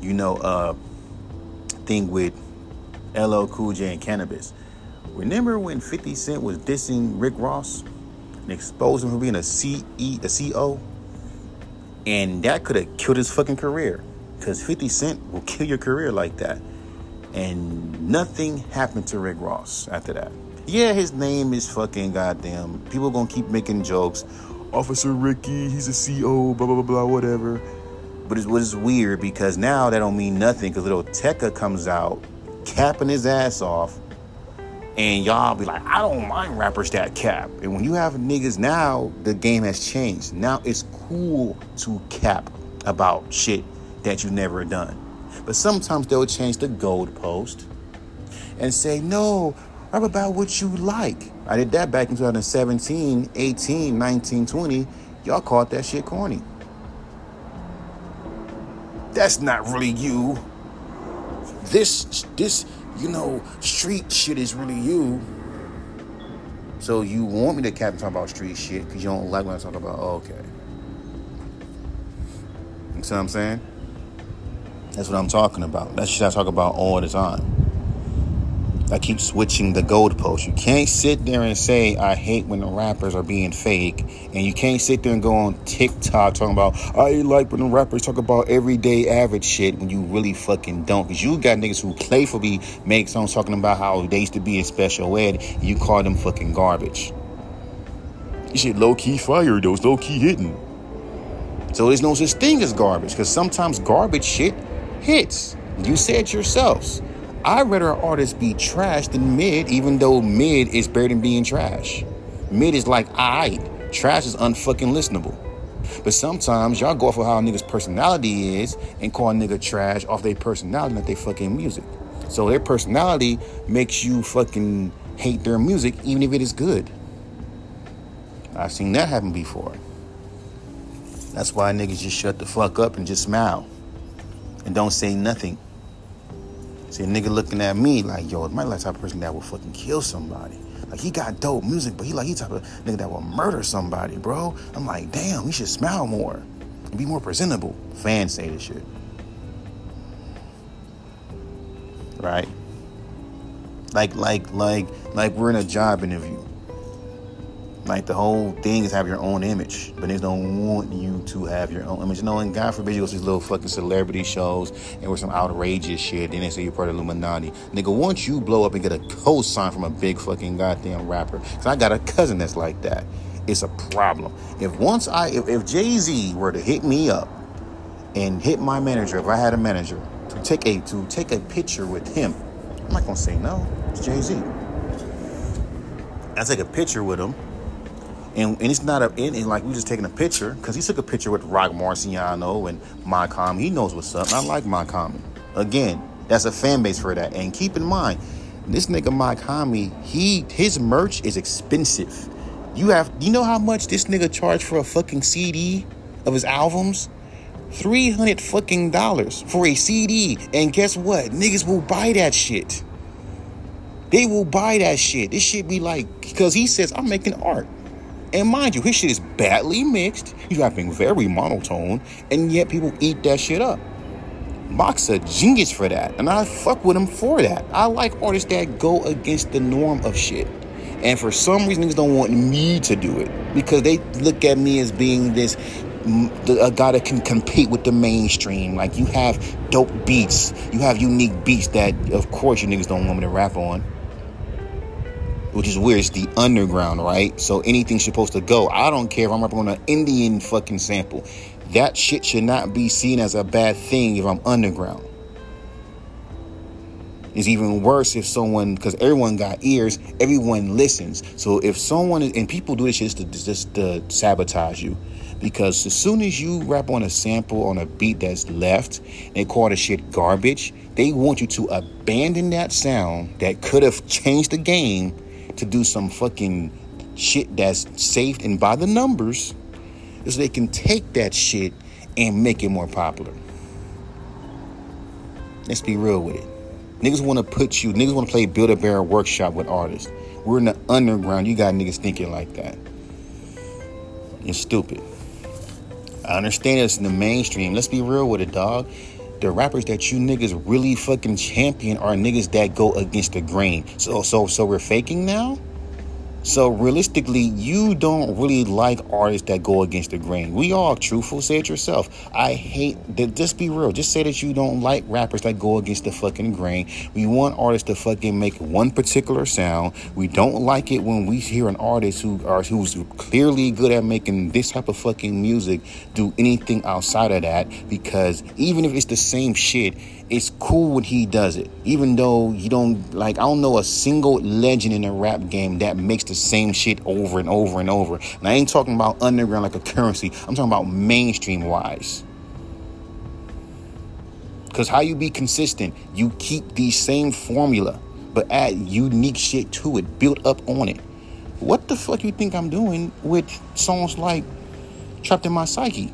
thing with LL Cool J and Cannabis. Remember when 50 Cent was dissing Rick Ross and exposed him for being a CO? And that could have killed his fucking career. Because 50 Cent will kill your career like that. And nothing happened to Rick Ross after that. Yeah, his name is fucking goddamn. People gonna keep making jokes. Officer Ricky, he's a CO, blah, blah, blah, blah, whatever. But it was weird because now that don't mean nothing because little Tekka comes out capping his ass off. And y'all be like, I don't mind rappers that cap. And when you have niggas now, the game has changed. Now it's cool to cap about shit that you never done. But sometimes they'll change the goalpost and say, no, rap about what you like. I did that back in 2017, 18, 19, 20. Y'all called that shit corny. That's not really you. This, street shit is really you. So you want me to cap and talk about street shit because you don't like when I talk about, okay. You see what I'm saying? That's what I'm talking about. That's shit I talk about all the time. I keep switching the goalposts. You can't sit there and say, I hate when the rappers are being fake. And you can't sit there and go on TikTok talking about, I like when the rappers talk about everyday average shit when you really fucking don't. Because you got niggas who playfully make songs talking about how they used to be in special ed. And you call them fucking garbage. You shit low-key fire, though. It's low-key hitting. So there's no such thing as garbage. Because sometimes garbage shit hits. You said yourselves. I'd rather an artist be trash than mid, even though mid is better than being trash. Mid is like, aight. Trash is unfucking listenable. But sometimes y'all go off of how a nigga's personality is and call a nigga trash off their personality, not their fucking music. So their personality makes you fucking hate their music, even if it is good. I've seen that happen before. That's why niggas just shut the fuck up and just smile and don't say nothing. See a nigga looking at me like, yo, it might like the type of person that will fucking kill somebody. Like, he got dope music, but he type of nigga that will murder somebody, bro. I'm like, damn, he should smile more and be more presentable. Fans say this shit. Right? Like we're in a job interview. Like, the whole thing is have your own image, but they don't want you to have your own image. And God forbid you go to these little fucking celebrity shows and with some outrageous shit, then they say you're part of Illuminati. Nigga, once you blow up and get a co-sign from a big fucking goddamn rapper, because I got a cousin that's like that, it's a problem. If Jay-Z were to hit me up and hit my manager, if I had a manager, to take a picture with him, I'm not gonna say no. It's Jay-Z. I take a picture with him. And it's not like we just taking a picture, because he took a picture with Rock Marciano and Mach-Hommy. He knows what's up. And I like Mach-Hommy. Again, that's a fan base for that. And keep in mind, this nigga Mach-Hommy, his merch is expensive. You know how much this nigga charged for a fucking CD of his albums? $300 fucking dollars for a CD. And guess what? Niggas will buy that shit. They will buy that shit. This shit be like, because he says, I'm making art. And mind you, his shit is badly mixed. He's rapping very monotone, and yet people eat that shit up. Mock's a genius for that, and I fuck with him for that. I like artists that go against the norm of shit. And for some reason, niggas don't want me to do it because they look at me as being this a guy that can compete with the mainstream. Like, you have dope beats, you have unique beats that, of course, you niggas don't want me to rap on. Which is weird. It's the underground, right? So anything's supposed to go. I don't care if I'm rapping on an Indian fucking sample. That shit should not be seen as a bad thing if I'm underground. It's even worse if someone, because everyone got ears, everyone listens. So if someone, and people do this shit just to sabotage you. Because as soon as you rap on a sample on a beat that's left, and they call the shit garbage, they want you to abandon that sound that could have changed the game to do some fucking shit that's safe and by the numbers, so they can take that shit and make it more popular. Let's be real with it. Niggas want to play Build-A-Bear Workshop with artists. We're in the underground. You got niggas thinking like that. It's stupid. I understand it's in the mainstream. Let's be real with it, dog. The rappers that you niggas really fucking champion are niggas that go against the grain. So we're faking now? So realistically, you don't really like artists that go against the grain. We all truthful. Say it yourself. I hate that. Just be real. Just say that you don't like rappers that go against the fucking grain. We want artists to fucking make one particular sound. We don't like it when we hear an artist who's clearly good at making this type of fucking music do anything outside of that, because even if it's the same shit, it's cool when he does it. Even though you don't like, I don't know a single legend in the rap game that makes the same shit over and over and over. And I ain't talking about underground like a Currency. I'm talking about mainstream wise. Because how you be consistent? You keep the same formula, but add unique shit to it, build up on it. What the fuck you think I'm doing with songs like Trapped in My Psyche?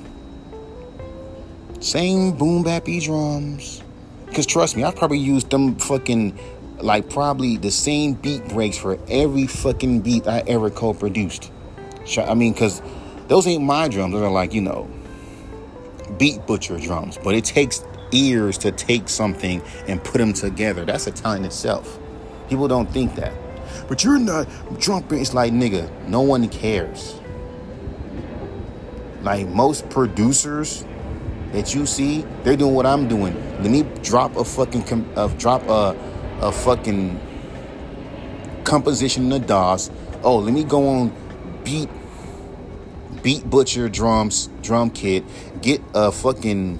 Same boom bappy drums. Because trust me, I've probably used them fucking, like, probably the same beat breaks for every fucking beat I ever co-produced. I mean, because those ain't my drums. Those are like, beat butcher drums. But it takes ears to take something and put them together. That's a talent in itself. People don't think that. But you're not drumming. It's like, nigga, no one cares. Like, most producers that you see, they're doing what I'm doing. Let me drop a fucking fucking composition in the DOS. Oh, let me go on beat butcher drums, drum kit, get a fucking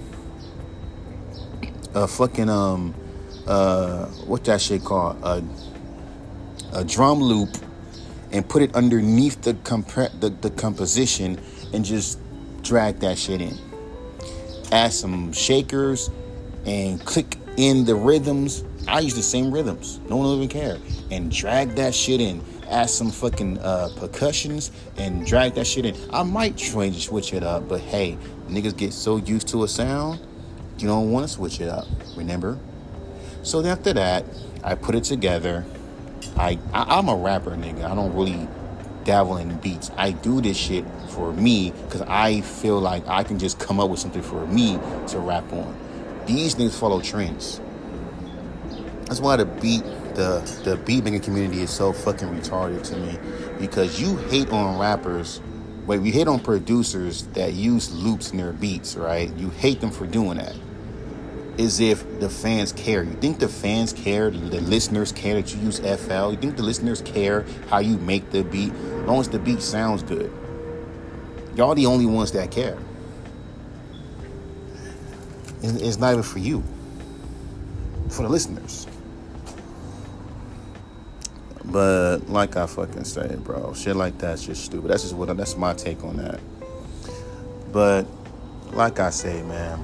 what's that shit called? A drum loop, and put it underneath the composition and just drag that shit in. Add some shakers and click in the rhythms. I use the same rhythms. No one will even care. And drag that shit in. Add some fucking percussions and drag that shit in. I might try to switch it up, but hey, niggas get so used to a sound, you don't want to switch it up. Remember? So after that, I put it together. I'm a rapper, nigga. I don't really dabble in beats. I do this shit for me because I feel like I can just come up with something for me to rap on. These niggas follow trends. That's why the beat making community is so fucking retarded to me, because you hate on rappers. Wait, we hate on producers that use loops in their beats, right? You hate them for doing that. As if the fans care. You think the fans care, the listeners care that you use FL? You think the listeners care how you make the beat? As long as the beat sounds good. Y'all the only ones that care. It's not even for you. For the listeners. But like I fucking say, bro, shit like that's just stupid. That's my take on that. But like I say, man,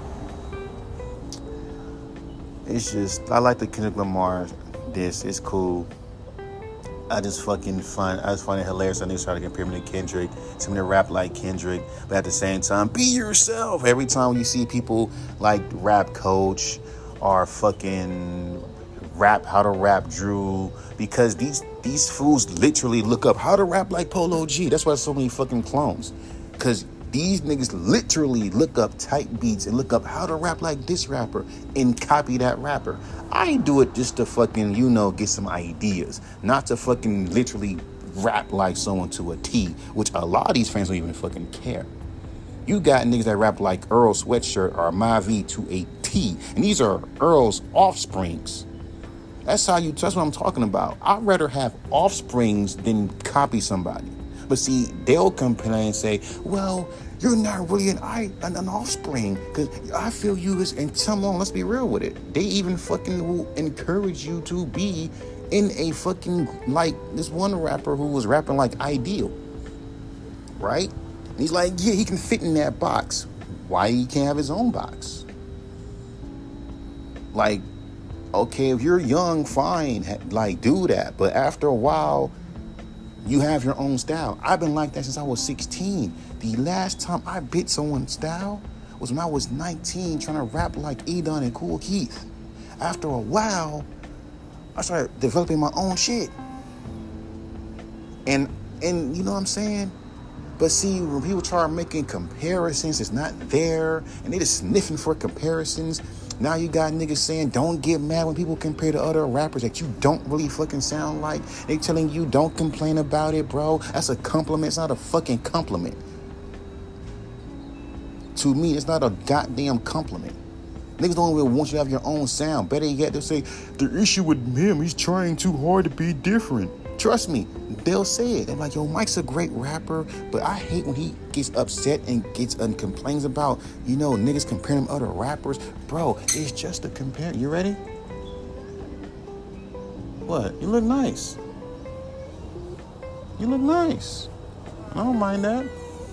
it's just, I like the Kendrick Lamar diss. It's cool. I just find it hilarious. I need to try to compare me to Kendrick. Some to rap like Kendrick, but at the same time, be yourself. Every time you see people like Rap Coach or fucking rap, how to rap Drew, because these fools literally look up how to rap like Polo G. That's why there's so many fucking clones. Because these niggas literally look up tight beats and look up how to rap like this rapper and copy that rapper. I do it just to fucking, get some ideas, not to fucking literally rap like someone to a T, which a lot of these fans don't even fucking care. You got niggas that rap like Earl Sweatshirt or Mavi to a T, and these are Earl's offsprings. That's what I'm talking about. I'd rather have offsprings than copy somebody. But see, they'll complain and say, well, you're not really an offspring, because I feel you is, and come on, let's be real with it. They even fucking will encourage you to be in a fucking, like this one rapper who was rapping like Ideal, right? And he's like, yeah, he can fit in that box. Why he can't have his own box? Like, okay, if you're young, fine, like do that. But after a while, you have your own style. I've been like that since I was 16. The last time I bit someone's style was when I was 19, trying to rap like Edon and Kool Keith. After a while, I started developing my own shit. And you know what I'm saying? But see, when people try making comparisons, it's not there, and they just sniffing for comparisons. Now you got niggas saying, don't get mad when people compare to other rappers that you don't really fucking sound like. They telling you, don't complain about it, bro. That's a compliment. It's not a fucking compliment. To me, it's not a goddamn compliment. Niggas don't really want you to have your own sound. Better yet, they'll say, the issue with him, he's trying too hard to be different. Trust me, they'll say it. They're like, yo, Mike's a great rapper, but I hate when he gets upset and complains about, niggas comparing him to other rappers. Bro, it's just a compare. You ready? What? You look nice. You look nice. I don't mind that.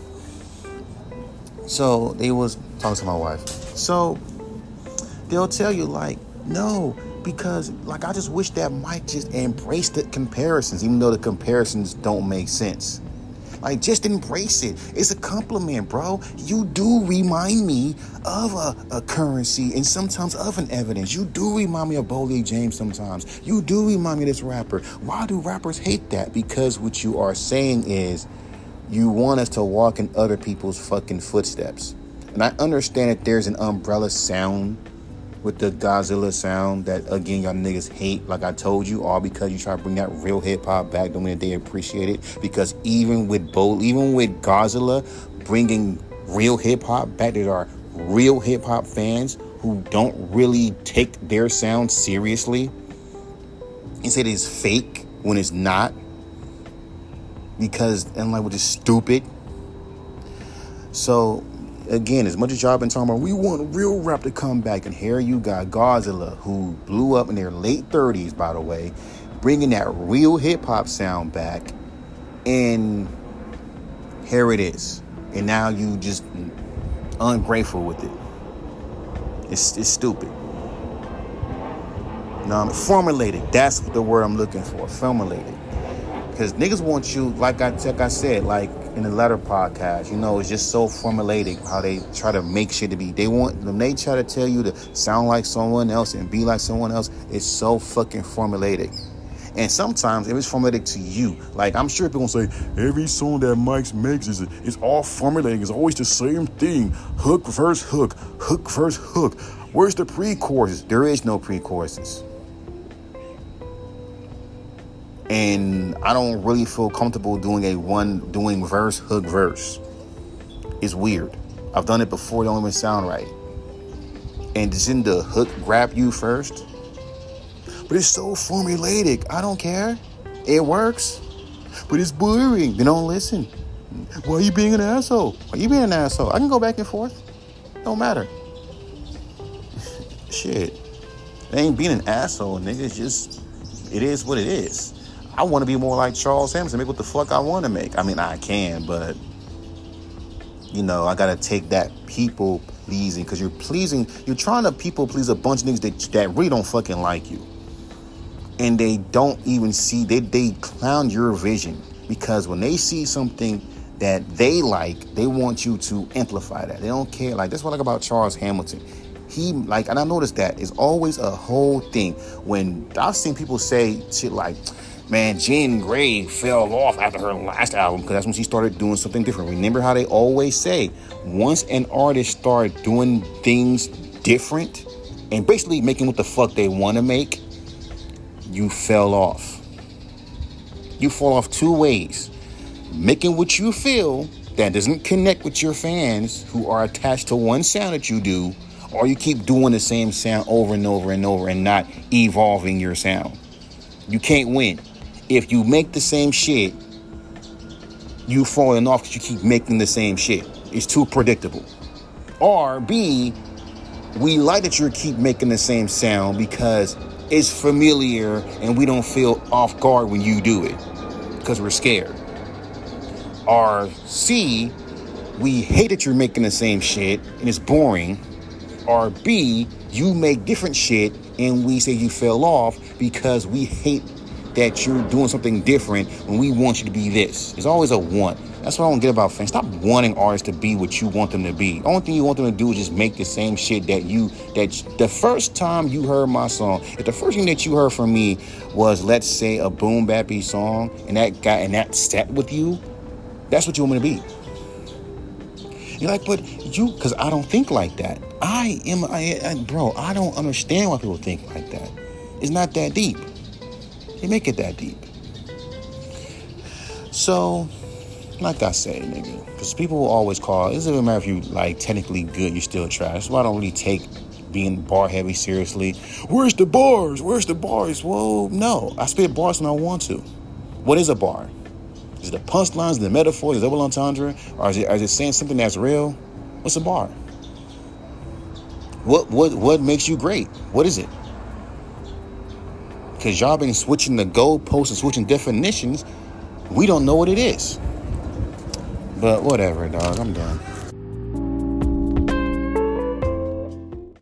So they was talking to my wife. So they'll tell you like, no, because like I just wish that Mike just embraced the comparisons, even though the comparisons don't make sense. Like, just embrace it. It's a compliment, bro. You do remind me of a currency and sometimes of an evidence. You do remind me of Boldy James sometimes. You do remind me of this rapper. Why do rappers hate that? Because what you are saying is you want us to walk in other people's fucking footsteps. And I understand that there's an umbrella sound with the Godzilla sound that, again, y'all niggas hate, like I told you, all because you try to bring that real hip-hop back, don't mean that they appreciate it. Because even with Godzilla bringing real hip-hop back, there are real hip-hop fans who don't really take their sound seriously and say it's fake when it's not, because, and like, we're just stupid. So again, as much as y'all been talking about, we want real rap to come back, and here you got Godzilla, who blew up in their late 30s, by the way, bringing that real hip-hop sound back, and here it is. And now you just ungrateful with it. It's stupid. No, formulated. That's the word I'm looking for. Formulated. Because niggas want you, like I said, like in the latter podcast, it's just so formulated how they try to make shit to be. When they try to tell you to sound like someone else and be like someone else, it's so fucking formulated. And sometimes it is formulated to you. Like, I'm sure people say, every song that Mike makes is all formulated. It's always the same thing. Hook, verse, hook. Hook, verse, hook. Where's the pre-choruses? There is no pre-choruses. And I don't really feel comfortable doing verse, hook, verse. It's weird. I've done it before, it don't even sound right. And doesn't the hook grab you first? But it's so formulaic. I don't care. It works. But it's boring. They don't listen. Why are you being an asshole? Why are you being an asshole? I can go back and forth. Don't matter. Shit. It ain't being an asshole, nigga. It's just, it is what it is. I want to be more like Charles Hamilton, make what the fuck I want to make. I mean, I can, but, I got to take that people pleasing, because you're trying to people please a bunch of niggas that really don't fucking like you. And they don't even see, they clown your vision, because when they see something that they like, they want you to amplify that. They don't care. Like, that's what I like about Charles Hamilton. And I noticed that it's always a whole thing. When I've seen people say shit like, man, Jen Gray fell off after her last album because that's when she started doing something different. Remember how they always say, once an artist start doing things different and basically making what the fuck they want to make, you fell off. You fall off two ways. Making what you feel that doesn't connect with your fans who are attached to one sound that you do, or you keep doing the same sound over and over and over and not evolving your sound. You can't win. If you make the same shit, you falling off because you keep making the same shit. It's too predictable. Or B, we like that you keep making the same sound because it's familiar and we don't feel off guard when you do it because we're scared. Or C, we hate that you're making the same shit and it's boring. Or B, you make different shit and we say you fell off because we hate that you're doing something different when we want you to be this. It's always a want. That's what I don't get about fans. Stop wanting artists to be what you want them to be. The only thing you want them to do is just make the same shit that the first time you heard my song, if the first thing that you heard from me was, let's say, a boom bappy song and that sat with you, that's what you want me to be. You're like, but you, because I don't think like that. Bro, I don't understand why people think like that. It's not that deep. They make it that deep. So, like I say, nigga, because people will always call, it doesn't even matter if you, like, technically good, you're still trash. That's why I don't really take being bar heavy seriously. Where's the bars? Well, no, I spit bars when I want to. What is a bar? Is it the punchlines, the metaphors, the double entendre? Or is it saying something that's real? What's a bar? What makes you great? What is it? Because y'all been switching the goalposts and switching definitions. We don't know what it is. But whatever, dog. I'm done.